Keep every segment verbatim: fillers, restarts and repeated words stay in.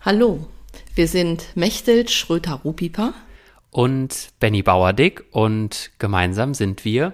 Hallo, wir sind Mechthild Schröter-Rupipa und Benny Bauerdick und gemeinsam sind wir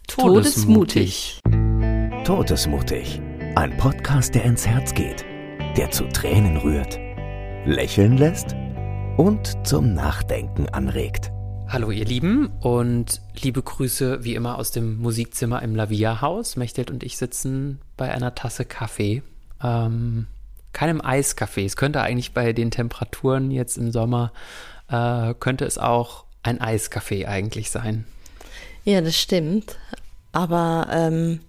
Todesmutig. Todesmutig. Todesmutig, ein Podcast, der ins Herz geht, der zu Tränen rührt, lächeln lässt und zum Nachdenken anregt. Hallo ihr Lieben und liebe Grüße wie immer aus dem Musikzimmer im Lavia-Haus. Mechthild und ich sitzen bei einer Tasse Kaffee, ähm, keinem Eiskaffee. Es könnte eigentlich bei den Temperaturen jetzt im Sommer, äh, könnte es auch ein Eiskaffee eigentlich sein. Ja, das stimmt, aber ähm,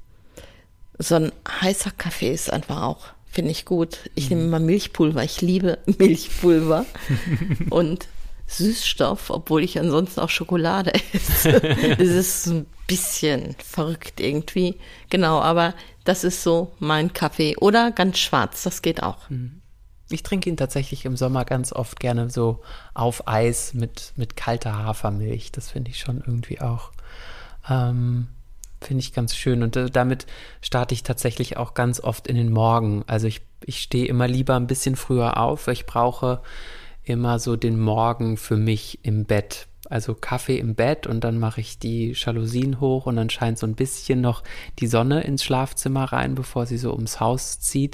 so ein heißer Kaffee ist einfach auch, finde ich gut. Ich nehme immer Milchpulver, ich liebe Milchpulver und Süßstoff, obwohl ich ansonsten auch Schokolade esse. Es ist ein bisschen verrückt irgendwie. Genau, aber das ist so mein Kaffee. Oder ganz schwarz, das geht auch. Ich trinke ihn tatsächlich im Sommer ganz oft gerne so auf Eis mit, mit kalter Hafermilch. Das finde ich schon irgendwie auch, ähm, finde ich ganz schön. Und äh, damit starte ich tatsächlich auch ganz oft in den Morgen. Also ich, ich stehe immer lieber ein bisschen früher auf, weil ich brauche immer so den Morgen für mich im Bett. Also Kaffee im Bett und dann mache ich die Jalousien hoch und dann scheint so ein bisschen noch die Sonne ins Schlafzimmer rein, bevor sie so ums Haus zieht.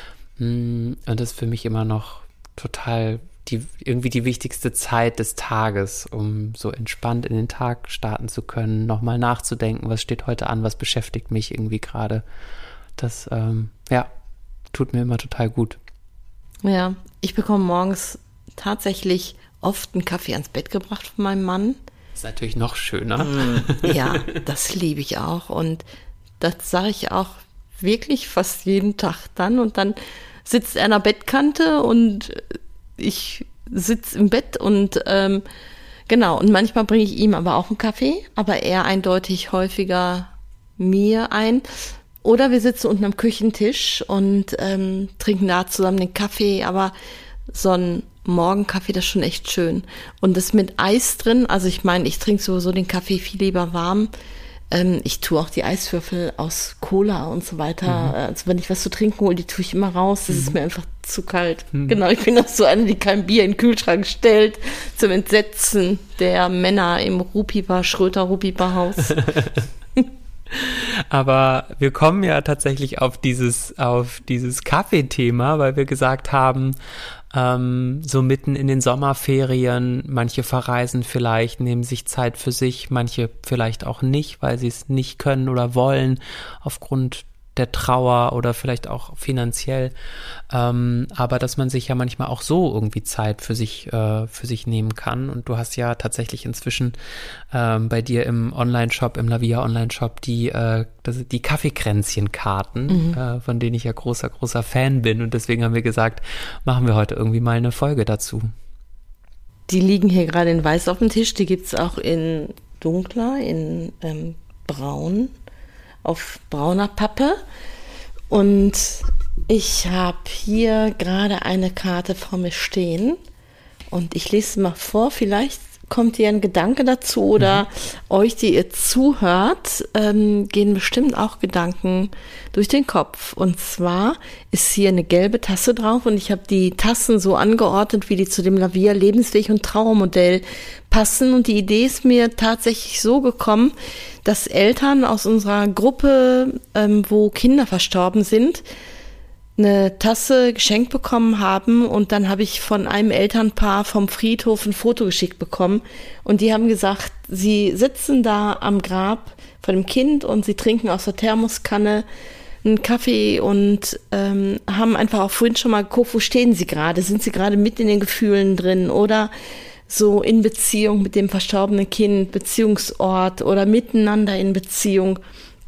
Und das ist für mich immer noch total die, irgendwie die wichtigste Zeit des Tages, um so entspannt in den Tag starten zu können, nochmal nachzudenken, was steht heute an, was beschäftigt mich irgendwie gerade. Das, ähm, ja, tut mir immer total gut. Ja, ich bekomme morgens tatsächlich oft einen Kaffee ans Bett gebracht von meinem Mann. Das ist natürlich noch schöner. Ja, das liebe ich auch und das sage ich auch wirklich fast jeden Tag dann und dann sitzt er an der Bettkante und ich sitze im Bett und ähm, genau, und manchmal bringe ich ihm aber auch einen Kaffee, aber er eindeutig häufiger mir ein. Oder wir sitzen unten am Küchentisch und ähm, trinken da zusammen den Kaffee, aber so ein Morgenkaffee, das ist schon echt schön. Und das mit Eis drin, also ich meine, ich trinke sowieso den Kaffee viel lieber warm. Ähm, ich tue auch die Eiswürfel aus Cola und so weiter. Mhm. Also wenn ich was zu trinken hole, die tue ich immer raus. Das mhm. ist mir einfach zu kalt. Mhm. Genau, ich bin auch so eine, die kein Bier in den Kühlschrank stellt, zum Entsetzen der Männer im Rupipa, Schröter-Rupipa-Haus. Aber wir kommen ja tatsächlich auf dieses, auf dieses Kaffeethema, weil wir gesagt haben, ähm, so mitten in den Sommerferien, manche verreisen vielleicht, nehmen sich Zeit für sich, manche vielleicht auch nicht, weil sie es nicht können oder wollen, aufgrund der Trauer oder vielleicht auch finanziell, ähm, aber dass man sich ja manchmal auch so irgendwie Zeit für sich äh, für sich nehmen kann und du hast ja tatsächlich inzwischen ähm, bei dir im Online-Shop, im Lavia Online-Shop die äh, das, die Kaffeekränzchen-Karten, mhm. äh, von denen ich ja großer, großer Fan bin und deswegen haben wir gesagt, machen wir heute irgendwie mal eine Folge dazu. Die liegen hier gerade in weiß auf dem Tisch, die gibt's auch in dunkler, in ähm, braun, auf brauner Pappe und ich habe hier gerade eine Karte vor mir stehen und ich lese mal vor, vielleicht kommt dir ein Gedanke dazu oder mhm. euch, die ihr zuhört, ähm, gehen bestimmt auch Gedanken durch den Kopf. Und zwar ist hier eine gelbe Tasse drauf und ich habe die Tassen so angeordnet, wie die zu dem Lavia Lebensweg- und Trauermodell passen. Und die Idee ist mir tatsächlich so gekommen, dass Eltern aus unserer Gruppe, ähm, wo Kinder verstorben sind, eine Tasse geschenkt bekommen haben und dann habe ich von einem Elternpaar vom Friedhof ein Foto geschickt bekommen und die haben gesagt, sie sitzen da am Grab von dem Kind und sie trinken aus der Thermoskanne einen Kaffee und ähm, haben einfach auch vorhin schon mal geguckt, wo stehen sie gerade, sind sie gerade mit in den Gefühlen drin oder so in Beziehung mit dem verstorbenen Kind, Beziehungsort oder miteinander in Beziehung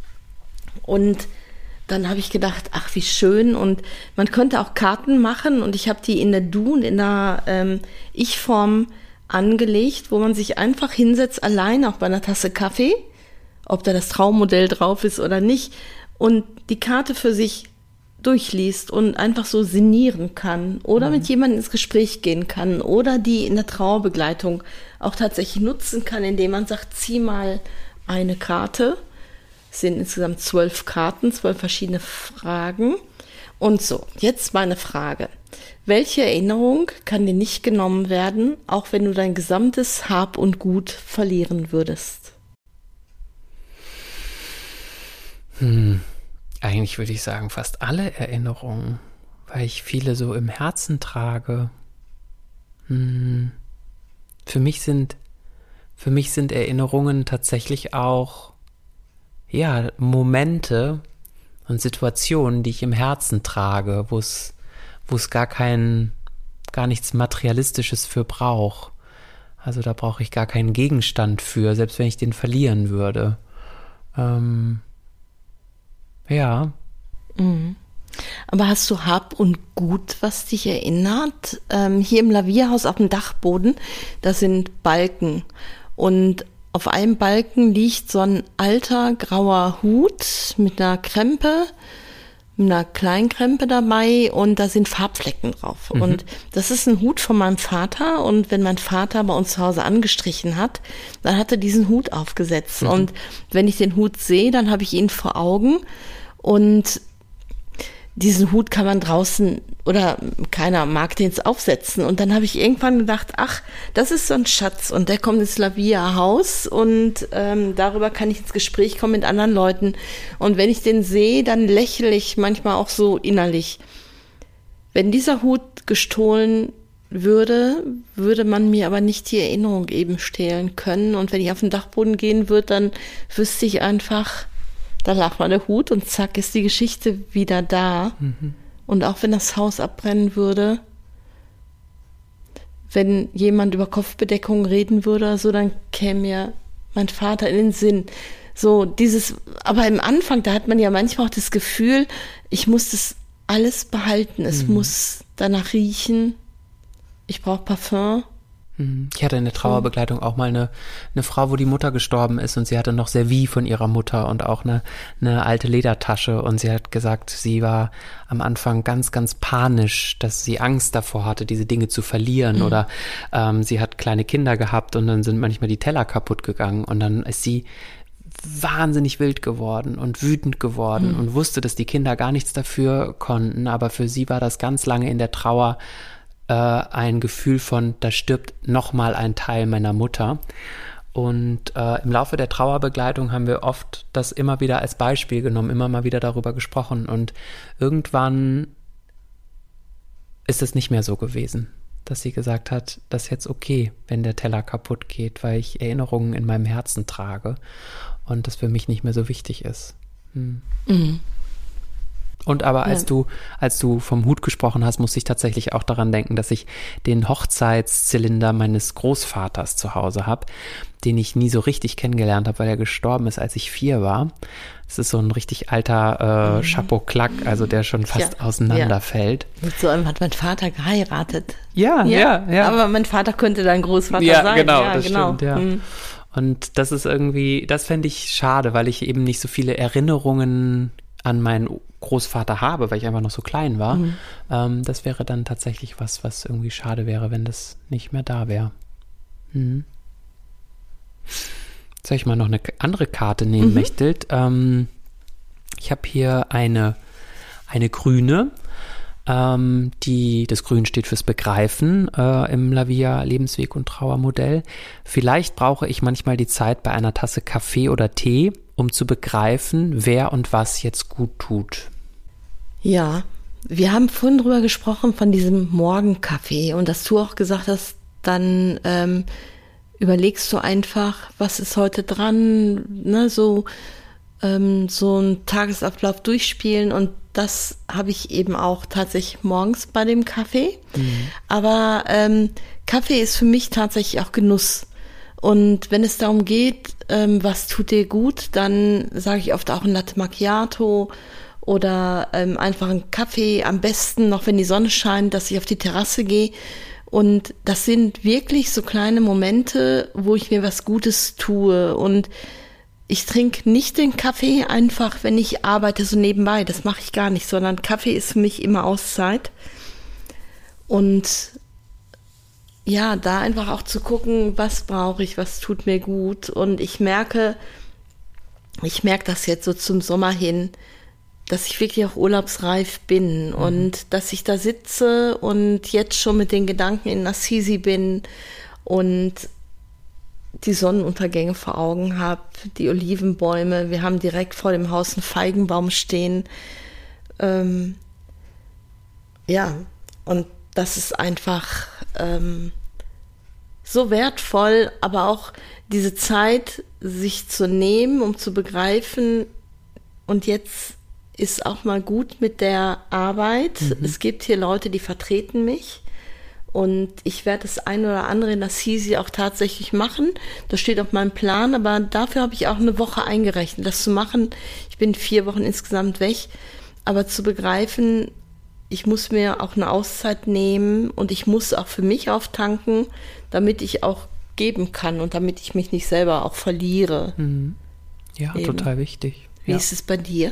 und dann habe ich gedacht, ach wie schön und man könnte auch Karten machen und ich habe die in der Du und in der ähm, Ich-Form angelegt, wo man sich einfach hinsetzt, allein auch bei einer Tasse Kaffee, ob da das Traummodell drauf ist oder nicht und die Karte für sich durchliest und einfach so sinnieren kann oder mhm. mit jemandem ins Gespräch gehen kann oder die in der Trauerbegleitung auch tatsächlich nutzen kann, indem man sagt, zieh mal eine Karte. Es sind insgesamt zwölf Karten, zwölf verschiedene Fragen. Und so, jetzt meine Frage. Welche Erinnerung kann dir nicht genommen werden, auch wenn du dein gesamtes Hab und Gut verlieren würdest? Hm, eigentlich würde ich sagen, fast alle Erinnerungen, weil ich viele so im Herzen trage. Hm, für mich sind, für mich sind Erinnerungen tatsächlich auch, ja, Momente und Situationen, die ich im Herzen trage, wo es, wo es gar kein, gar nichts Materialistisches für braucht. Also da brauche ich gar keinen Gegenstand für, selbst wenn ich den verlieren würde. Ähm, Ja. Mhm. Aber hast du Hab und Gut, was dich erinnert? Ähm, hier im Lavierhaus auf dem Dachboden, da sind Balken. Und auf einem Balken liegt so ein alter grauer Hut mit einer Krempe, mit einer kleinen Krempe dabei und da sind Farbflecken drauf. Mhm. Und das ist ein Hut von meinem Vater und wenn mein Vater bei uns zu Hause angestrichen hat, dann hat er diesen Hut aufgesetzt. Mhm. Und wenn ich den Hut sehe, dann habe ich ihn vor Augen. Und diesen Hut kann man draußen, oder keiner mag den jetzt aufsetzen. Und dann habe ich irgendwann gedacht, ach, das ist so ein Schatz und der kommt ins Lavia-Haus und ähm, darüber kann ich ins Gespräch kommen mit anderen Leuten. Und wenn ich den sehe, dann lächle ich manchmal auch so innerlich. Wenn dieser Hut gestohlen würde, würde man mir aber nicht die Erinnerung eben stehlen können. Und wenn ich auf den Dachboden gehen würde, dann wüsste ich einfach, da lag mal der Hut und zack ist die Geschichte wieder da. Mhm. Und auch wenn das Haus abbrennen würde, wenn jemand über Kopfbedeckung reden würde oder so, dann käme mir mein Vater in den Sinn. So dieses, aber im Anfang, da hat man ja manchmal auch das Gefühl, ich muss das alles behalten. Es mhm. muss danach riechen. Ich brauche Parfum. Ich hatte in der Trauerbegleitung auch mal eine, eine Frau, wo die Mutter gestorben ist und sie hatte noch Servie von ihrer Mutter und auch eine, eine alte Ledertasche und sie hat gesagt, sie war am Anfang ganz, ganz panisch, dass sie Angst davor hatte, diese Dinge zu verlieren mhm. oder ähm, sie hat kleine Kinder gehabt und dann sind manchmal die Teller kaputt gegangen und dann ist sie wahnsinnig wild geworden und wütend geworden mhm. und wusste, dass die Kinder gar nichts dafür konnten, aber für sie war das ganz lange in der Trauer ein Gefühl von, da stirbt nochmal ein Teil meiner Mutter. Und äh, im Laufe der Trauerbegleitung haben wir oft das immer wieder als Beispiel genommen, immer mal wieder darüber gesprochen. Und irgendwann ist es nicht mehr so gewesen, dass sie gesagt hat, das ist jetzt okay, wenn der Teller kaputt geht, weil ich Erinnerungen in meinem Herzen trage und das für mich nicht mehr so wichtig ist. Hm. Mhm. Und aber als ja. du, als du vom Hut gesprochen hast, musste ich tatsächlich auch daran denken, dass ich den Hochzeitszylinder meines Großvaters zu Hause habe, den ich nie so richtig kennengelernt habe, weil er gestorben ist, als ich vier war. Das ist so ein richtig alter äh, Chapeau-Clac, also der schon fast ja. auseinanderfällt. Ja. Mit so einem hat mein Vater geheiratet. Ja, ja, ja. ja. Aber mein Vater könnte dein Großvater ja, sein. Genau, ja, das genau, stimmt, ja. Mhm. Und das ist irgendwie, das fände ich schade, weil ich eben nicht so viele Erinnerungen an meinen Großvater habe, weil ich einfach noch so klein war. Mhm. Ähm, das wäre dann tatsächlich was, was irgendwie schade wäre, wenn das nicht mehr da wäre. Mhm. Soll ich mal noch eine andere Karte nehmen, mhm. Mechthild? Ähm, ich habe hier eine, eine grüne, ähm, die, das Grün steht fürs Begreifen äh, im Lavia Lebensweg- und Trauermodell. Vielleicht brauche ich manchmal die Zeit bei einer Tasse Kaffee oder Tee, um zu begreifen, wer und was jetzt gut tut. Ja, wir haben vorhin drüber gesprochen von diesem Morgenkaffee und dass du auch gesagt hast, dann ähm, überlegst du einfach, was ist heute dran, ne, so ähm, so einen Tagesablauf durchspielen und das habe ich eben auch tatsächlich morgens bei dem Kaffee. Mhm. Aber ähm, Kaffee ist für mich tatsächlich auch Genuss. Und wenn es darum geht, ähm, was tut dir gut, dann sage ich oft auch ein Latte Macchiato oder ähm, einfach einen Kaffee, am besten noch, wenn die Sonne scheint, dass ich auf die Terrasse gehe. Und das sind wirklich so kleine Momente, wo ich mir was Gutes tue. Und ich trinke nicht den Kaffee einfach, wenn ich arbeite, so nebenbei. Das mache ich gar nicht, sondern Kaffee ist für mich immer Auszeit. Und ja, da einfach auch zu gucken, was brauche ich, was tut mir gut. Und ich merke, ich merke das jetzt so zum Sommer hin, dass ich wirklich auch urlaubsreif bin mhm. und dass ich da sitze und jetzt schon mit den Gedanken in Assisi bin und die Sonnenuntergänge vor Augen habe, die Olivenbäume. Wir haben direkt vor dem Haus einen Feigenbaum stehen. Ähm, ja, und das ist einfach ähm, so wertvoll, aber auch diese Zeit, sich zu nehmen, um zu begreifen, und jetzt ist auch mal gut mit der Arbeit. Mhm. Es gibt hier Leute, die vertreten mich. Und ich werde das ein oder andere in Assisi auch tatsächlich machen. Das steht auf meinem Plan, aber dafür habe ich auch eine Woche eingerechnet, das zu machen. Ich bin vier Wochen insgesamt weg. Aber zu begreifen, ich muss mir auch eine Auszeit nehmen und ich muss auch für mich auftanken, damit ich auch geben kann und damit ich mich nicht selber auch verliere. Mhm. Ja, eben. Total wichtig. Wie ja. ist es bei dir?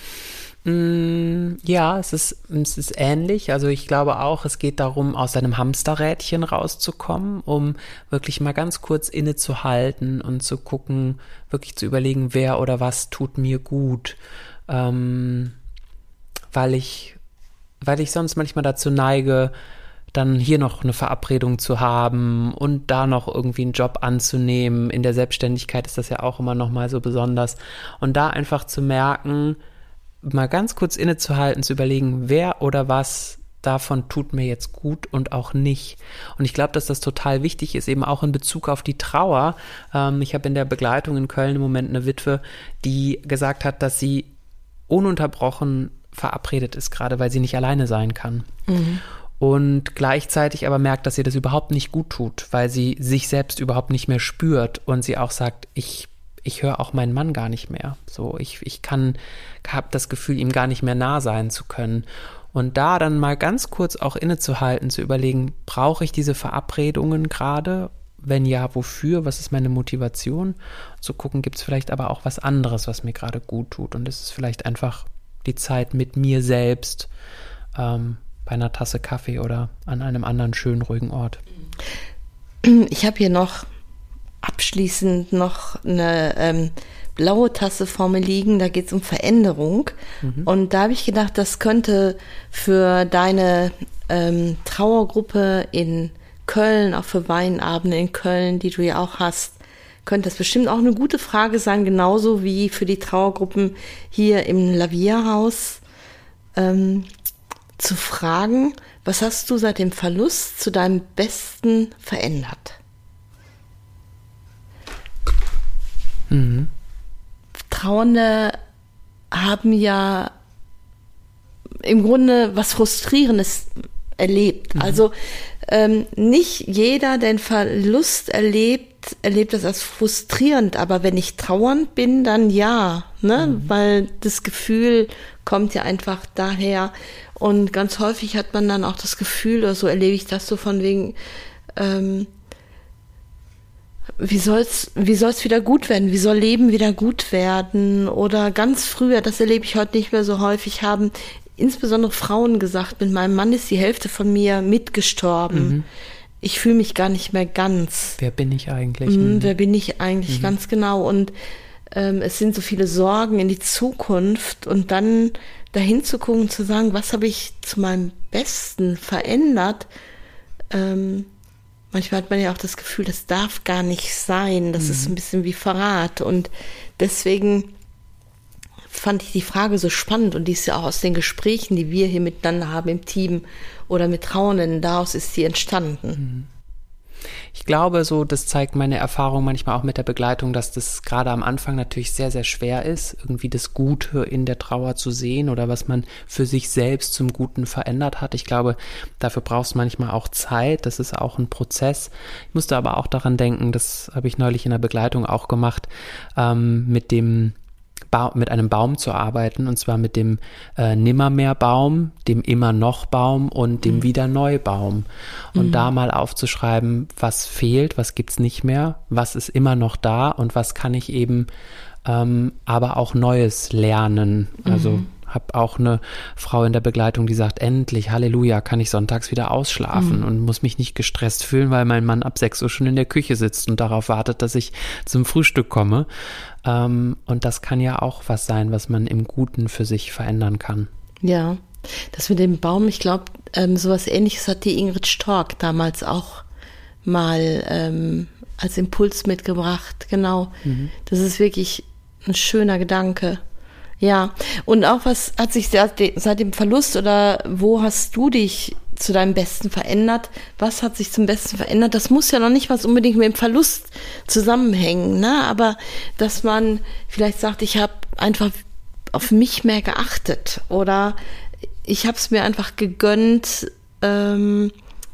Ja, es ist, es ist ähnlich. Also ich glaube auch, es geht darum, aus einem Hamsterrädchen rauszukommen, um wirklich mal ganz kurz innezuhalten und zu gucken, wirklich zu überlegen, wer oder was tut mir gut. Ähm, weil ich, weil ich sonst manchmal dazu neige, dann hier noch eine Verabredung zu haben und da noch irgendwie einen Job anzunehmen. In der Selbstständigkeit ist das ja auch immer noch mal so besonders. Und da einfach zu merken, mal ganz kurz innezuhalten, zu überlegen, wer oder was davon tut mir jetzt gut und auch nicht. Und ich glaube, dass das total wichtig ist, eben auch in Bezug auf die Trauer. Ähm, ich habe in der Begleitung in Köln im Moment eine Witwe, die gesagt hat, dass sie ununterbrochen verabredet ist, gerade weil sie nicht alleine sein kann. Mhm. Und gleichzeitig aber merkt, dass ihr das überhaupt nicht gut tut, weil sie sich selbst überhaupt nicht mehr spürt und sie auch sagt, ich ich höre auch meinen Mann gar nicht mehr. So, ich, ich kann, habe das Gefühl, ihm gar nicht mehr nah sein zu können. Und da dann mal ganz kurz auch innezuhalten, zu überlegen, brauche ich diese Verabredungen gerade? Wenn ja, wofür? Was ist meine Motivation? Zu gucken, gibt es vielleicht aber auch was anderes, was mir gerade gut tut. Und es ist vielleicht einfach die Zeit mit mir selbst, ähm, bei einer Tasse Kaffee oder an einem anderen schönen, ruhigen Ort. Ich habe hier noch abschließend noch eine ähm, blaue Tasse vor mir liegen, da geht es um Veränderung. Mhm. Und da habe ich gedacht, das könnte für deine ähm, Trauergruppe in Köln, auch für Weinabende in Köln, die du ja auch hast, könnte das bestimmt auch eine gute Frage sein, genauso wie für die Trauergruppen hier im Lavia-Haus, ähm, zu fragen, was hast du seit dem Verlust zu deinem Besten verändert? Mhm. Trauernde haben ja im Grunde was Frustrierendes erlebt. Mhm. Also ähm, nicht jeder, der den Verlust erlebt, erlebt das als frustrierend. Aber wenn ich trauernd bin, dann ja, ne? Mhm. Weil das Gefühl kommt ja einfach daher. Und ganz häufig hat man dann auch das Gefühl, oder so erlebe ich das so von wegen, ähm, Wie soll's, wie soll's wieder gut werden? Wie soll Leben wieder gut werden? Oder ganz früher, das erlebe ich heute nicht mehr so häufig, haben insbesondere Frauen gesagt, mit meinem Mann ist die Hälfte von mir mitgestorben. Mhm. Ich fühle mich gar nicht mehr ganz. Wer bin ich eigentlich? Mhm, wer bin ich eigentlich? Mhm. Ganz genau. Und ähm, es sind so viele Sorgen in die Zukunft. Und dann dahin zu gucken und zu sagen, was habe ich zu meinem Besten verändert? Ähm, Manchmal hat man ja auch das Gefühl, das darf gar nicht sein. Das mhm. ist ein bisschen wie Verrat. Und deswegen fand ich die Frage so spannend. Und die ist ja auch aus den Gesprächen, die wir hier miteinander haben im Team oder mit Trauernden, daraus ist sie entstanden. Mhm. Ich glaube, so, das zeigt meine Erfahrung manchmal auch mit der Begleitung, dass das gerade am Anfang natürlich sehr, sehr schwer ist, irgendwie das Gute in der Trauer zu sehen oder was man für sich selbst zum Guten verändert hat. Ich glaube, dafür brauchst du manchmal auch Zeit. Das ist auch ein Prozess. Ich musste aber auch daran denken, das habe ich neulich in der Begleitung auch gemacht, ähm, mit dem Ba- mit einem Baum zu arbeiten, und zwar mit dem äh, Nimmermehr-Baum, dem Immer-noch-Baum und dem mhm. Wieder-neu-Baum. Und mhm. da mal aufzuschreiben, was fehlt, was gibt's nicht mehr, was ist immer noch da und was kann ich eben ähm, aber auch Neues lernen. Also mhm. habe auch eine Frau in der Begleitung, die sagt, endlich, Halleluja, kann ich sonntags wieder ausschlafen mhm. und muss mich nicht gestresst fühlen, weil mein Mann ab sechs Uhr schon in der Küche sitzt und darauf wartet, dass ich zum Frühstück komme. Ähm, und das kann ja auch was sein, was man im Guten für sich verändern kann. Ja, das mit dem Baum, ich glaube, ähm, sowas Ähnliches hat die Ingrid Stork damals auch mal ähm, als Impuls mitgebracht. Genau, mhm. Das ist wirklich ein schöner Gedanke. Ja, und auch was hat sich seit, seit dem Verlust oder wo hast du dich zu deinem Besten verändert? Was hat sich zum Besten verändert? Das muss ja noch nicht was unbedingt mit dem Verlust zusammenhängen, ne? Aber dass man vielleicht sagt, ich habe einfach auf mich mehr geachtet oder ich habe es mir einfach gegönnt, ähm,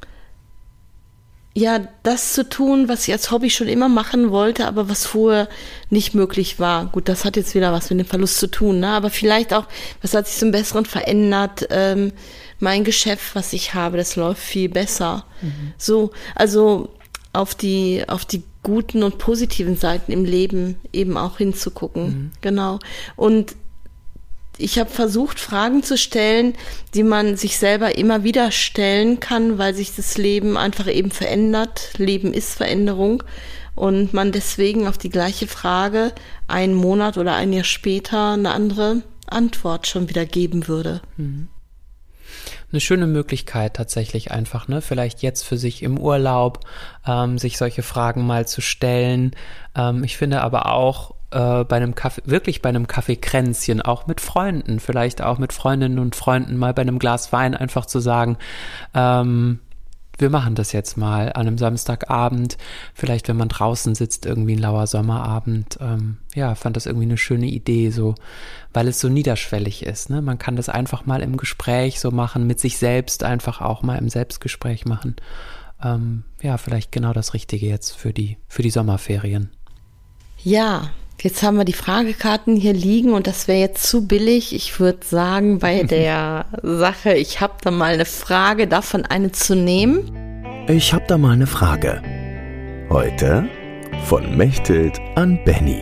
ja, das zu tun, was ich als Hobby schon immer machen wollte, aber was vorher nicht möglich war. Gut, das hat jetzt wieder was mit dem Verlust zu tun, ne? Aber vielleicht auch, was hat sich zum Besseren verändert? Ähm, mein Geschäft, was ich habe, das läuft viel besser. Mhm. So, also auf die, auf die guten und positiven Seiten im Leben eben auch hinzugucken. Mhm. Genau. Und ich habe versucht, Fragen zu stellen, die man sich selber immer wieder stellen kann, weil sich das Leben einfach eben verändert. Leben ist Veränderung und man deswegen auf die gleiche Frage einen Monat oder ein Jahr später eine andere Antwort schon wieder geben würde. Mhm. Eine schöne Möglichkeit tatsächlich einfach, ne? Vielleicht jetzt für sich im Urlaub, ähm, sich solche Fragen mal zu stellen. Ähm, ich finde aber auch, bei einem Kaffee, wirklich bei einem Kaffeekränzchen, auch mit Freunden, vielleicht auch mit Freundinnen und Freunden mal bei einem Glas Wein einfach zu sagen, ähm, wir machen das jetzt mal an einem Samstagabend, vielleicht wenn man draußen sitzt, irgendwie ein lauer Sommerabend, ähm, ja, fand das irgendwie eine schöne Idee, so, weil es so niederschwellig ist, ne, man kann das einfach mal im Gespräch so machen, mit sich selbst einfach auch mal im Selbstgespräch machen, ähm, ja, vielleicht genau das Richtige jetzt für die, für die Sommerferien. Ja, jetzt haben wir die Fragekarten hier liegen und das wäre jetzt zu billig. Ich würde sagen, bei der Sache, ich habe da mal eine Frage, davon eine zu nehmen. Ich habe da mal eine Frage. Heute von Mechthild an Benny.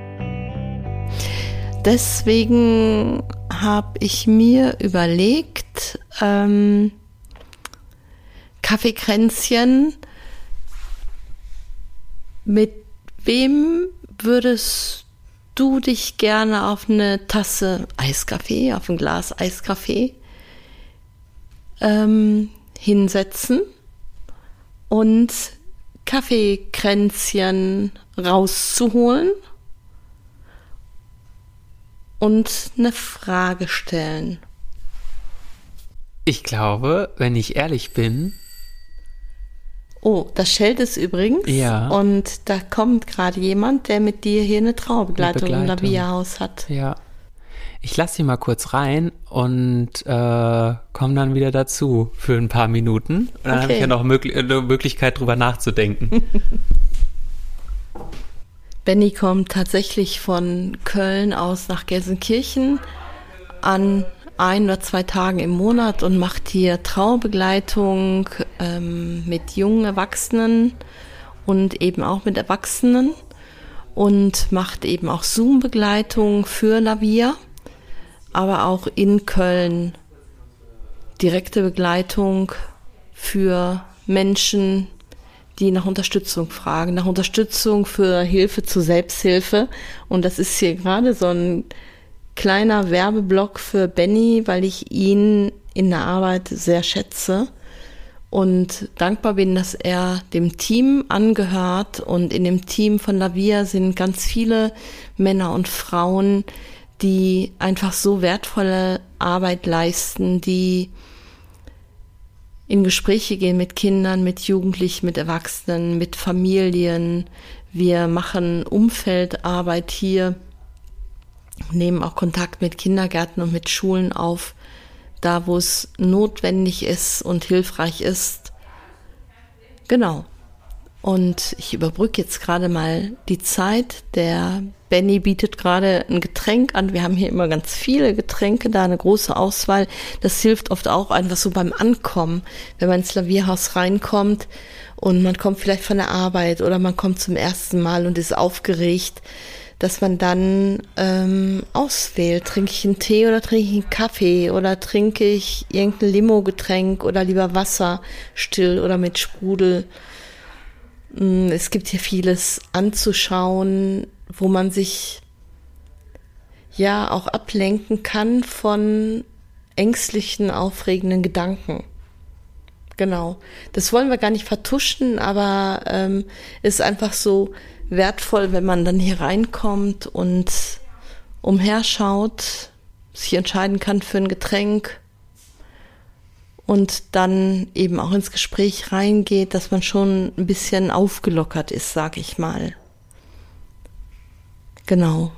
Deswegen habe ich mir überlegt, ähm, Kaffeekränzchen, mit wem würdest du dich gerne auf eine Tasse Eiskaffee, auf ein Glas Eiskaffee ähm, hinsetzen und Kaffeekränzchen rauszuholen und eine Frage stellen? Ich glaube, wenn ich ehrlich bin, oh, das Schelt ist übrigens. Ja. Und da kommt gerade jemand, der mit dir hier eine Traubegleitung im Lavia-Haus hat. Ja. Ich lasse sie mal kurz rein und äh, komme dann wieder dazu für ein paar Minuten. Und dann okay. habe ich ja noch möglich- eine Möglichkeit, drüber nachzudenken. Benny kommt tatsächlich von Köln aus nach Gelsenkirchen an ein oder zwei Tagen im Monat und macht hier Traubegleitung ähm, mit jungen Erwachsenen und eben auch mit Erwachsenen und macht eben auch Zoom-Begleitung für Lavia, aber auch in Köln direkte Begleitung für Menschen, die nach Unterstützung fragen, nach Unterstützung für Hilfe zur Selbsthilfe. Und das ist hier gerade so ein kleiner Werbeblock für Benny, weil ich ihn in der Arbeit sehr schätze und dankbar bin, dass er dem Team angehört. Und in dem Team von Lavia sind ganz viele Männer und Frauen, die einfach so wertvolle Arbeit leisten, die in Gespräche gehen mit Kindern, mit Jugendlichen, mit Erwachsenen, mit Familien. Wir machen Umfeldarbeit hier, nehmen auch Kontakt mit Kindergärten und mit Schulen auf, da wo es notwendig ist und hilfreich ist. Genau. Und ich überbrücke jetzt gerade mal die Zeit. Der Benny bietet gerade ein Getränk an. Wir haben hier immer ganz viele Getränke, da eine große Auswahl. Das hilft oft auch einfach so beim Ankommen, wenn man ins Lavierhaus reinkommt und man kommt vielleicht von der Arbeit oder man kommt zum ersten Mal und ist aufgeregt. dass man dann ähm, auswählt, trinke ich einen Tee oder trinke ich einen Kaffee oder trinke ich irgendein Limo-Getränk oder lieber Wasser, still oder mit Sprudel. Es gibt hier vieles anzuschauen, wo man sich ja auch ablenken kann von ängstlichen, aufregenden Gedanken. Genau. Das wollen wir gar nicht vertuschen, aber ähm, ist einfach so wertvoll, wenn man dann hier reinkommt und umherschaut, sich entscheiden kann für ein Getränk und dann eben auch ins Gespräch reingeht, dass man schon ein bisschen aufgelockert ist, sag ich mal. Genau.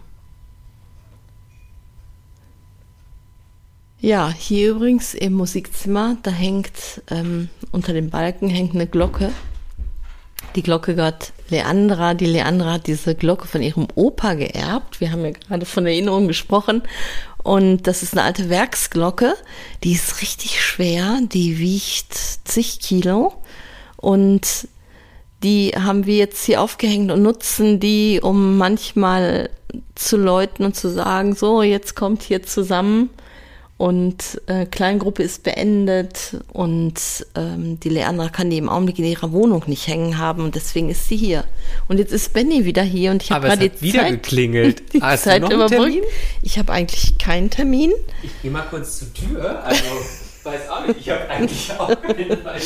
Ja, hier übrigens im Musikzimmer, da hängt ähm, unter dem Balken hängt eine Glocke. Die Glocke gehört Leandra. Die Leandra hat diese Glocke von ihrem Opa geerbt. Wir haben ja gerade von Erinnerungen gesprochen. Und das ist eine alte Werksglocke. Die ist richtig schwer. Die wiegt zig Kilo. Und die haben wir jetzt hier aufgehängt und nutzen die, um manchmal zu läuten und zu sagen, so, jetzt kommt hier zusammen. Und äh, Kleingruppe ist beendet und ähm, die Leandra kann die im Augenblick in ihrer Wohnung nicht hängen haben und deswegen ist sie hier. Und jetzt ist Benny wieder hier und ich habe gerade die wieder Zeit, geklingelt. die Hast Zeit du noch einen Termin? Ich habe eigentlich keinen Termin. Ich gehe mal kurz zur Tür. Also, weiß auch nicht, ich habe eigentlich auch keinen Termin.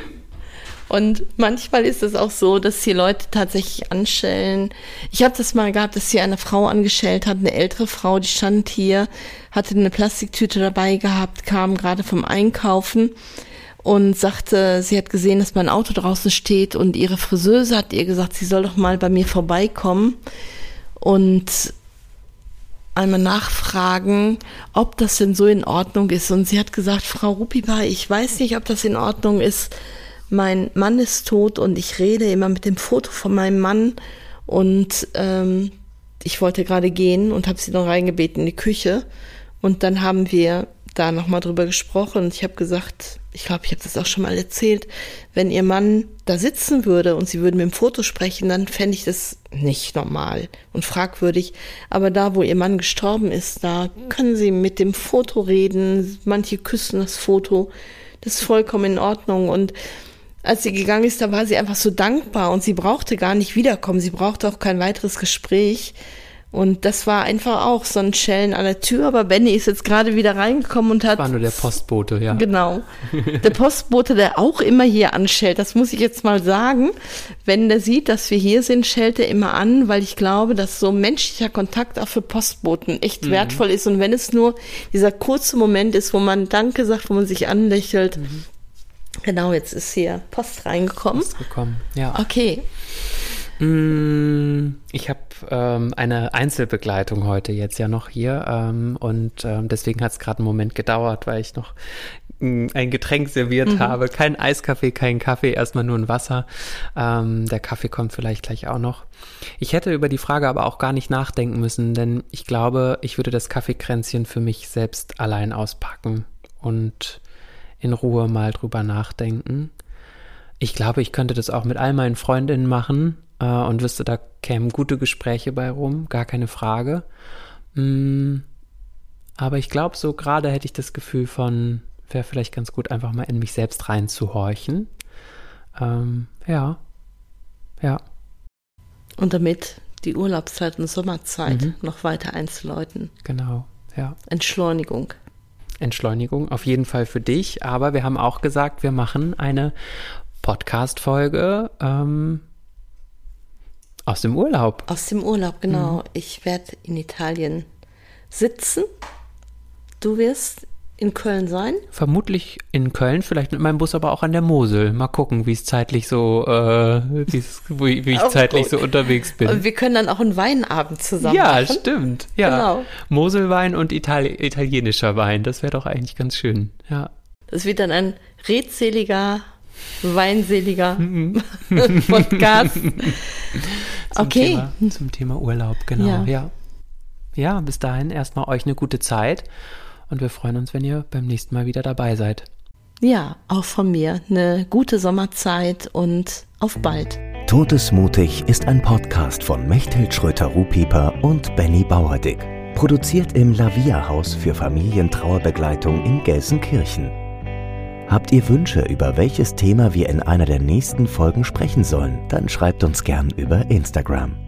Und manchmal ist es auch so, dass hier Leute tatsächlich anschellen. Ich habe das mal gehabt, dass hier eine Frau angeschellt hat, eine ältere Frau, die stand hier, hatte eine Plastiktüte dabei gehabt, kam gerade vom Einkaufen und sagte, sie hat gesehen, dass mein Auto draußen steht und ihre Friseuse hat ihr gesagt, sie soll doch mal bei mir vorbeikommen und einmal nachfragen, ob das denn so in Ordnung ist. Und sie hat gesagt, Frau Rupiba, ich weiß nicht, ob das in Ordnung ist. Mein Mann ist tot und ich rede immer mit dem Foto von meinem Mann und ähm, ich wollte gerade gehen und habe sie noch reingebeten in die Küche und dann haben wir da nochmal drüber gesprochen und ich habe gesagt, ich glaube, ich habe das auch schon mal erzählt, wenn ihr Mann da sitzen würde und sie würden mit dem Foto sprechen, dann fände ich das nicht normal und fragwürdig, aber da, wo ihr Mann gestorben ist, da können sie mit dem Foto reden, manche küssen das Foto, das ist vollkommen in Ordnung und als sie gegangen ist, da war sie einfach so dankbar und sie brauchte gar nicht wiederkommen. Sie brauchte auch kein weiteres Gespräch. Und das war einfach auch so ein Schellen an der Tür. Aber Benny ist jetzt gerade wieder reingekommen und hat... Das war nur der Postbote, ja. Genau. Der Postbote, der auch immer hier anschellt. Das muss ich jetzt mal sagen. Wenn der sieht, dass wir hier sind, schellt er immer an, weil ich glaube, dass so menschlicher Kontakt auch für Postboten echt mhm. wertvoll ist. Und wenn es nur dieser kurze Moment ist, wo man Danke sagt, wo man sich anlächelt... Mhm. Genau, jetzt ist hier Post reingekommen. Post gekommen, ja. Okay. Ich habe ähm, eine Einzelbegleitung heute jetzt ja noch hier ähm, und ähm, deswegen hat es gerade einen Moment gedauert, weil ich noch ähm, ein Getränk serviert mhm. habe. Kein Eiskaffee, kein Kaffee, erstmal nur ein Wasser. Ähm, der Kaffee kommt vielleicht gleich auch noch. Ich hätte über die Frage aber auch gar nicht nachdenken müssen, denn ich glaube, ich würde das Kaffeekränzchen für mich selbst allein auspacken und in Ruhe mal drüber nachdenken. Ich glaube, ich könnte das auch mit all meinen Freundinnen machen äh, und wüsste, da kämen gute Gespräche bei rum, gar keine Frage. Mm, aber ich glaube, so gerade hätte ich das Gefühl von, wäre vielleicht ganz gut, einfach mal in mich selbst reinzuhorchen. Ähm, ja, ja. Und damit die Urlaubszeit und Sommerzeit mhm. noch weiter einzuläuten. Genau, ja. Entschleunigung. Entschleunigung, auf jeden Fall für dich, aber wir haben auch gesagt, wir machen eine Podcast-Folge ähm, aus dem Urlaub. Aus dem Urlaub, genau. Mhm. Ich werde in Italien sitzen. Du wirst in Köln sein? Vermutlich in Köln, vielleicht mit meinem Bus, aber auch an der Mosel. Mal gucken, wie es zeitlich so, äh, wie, wie ich zeitlich gut. so unterwegs bin. Und wir können dann auch einen Weinabend zusammen ja, machen. Ja, stimmt. Ja. Genau. Moselwein und Itali- italienischer Wein, das wäre doch eigentlich ganz schön. Ja. Das wird dann ein redseliger, weinseliger Podcast. Zum Okay. Thema, zum Thema Urlaub, genau. Ja. ja. Ja, bis dahin erstmal euch eine gute Zeit. Und wir freuen uns, wenn ihr beim nächsten Mal wieder dabei seid. Ja, auch von mir. Eine gute Sommerzeit und auf bald. Todesmutig ist ein Podcast von Mechthild Schröter-Ruhpieper und Benny Bauerdick. Produziert im Lavia-Haus für Familientrauerbegleitung in Gelsenkirchen. Habt ihr Wünsche, über welches Thema wir in einer der nächsten Folgen sprechen sollen, dann schreibt uns gern über Instagram.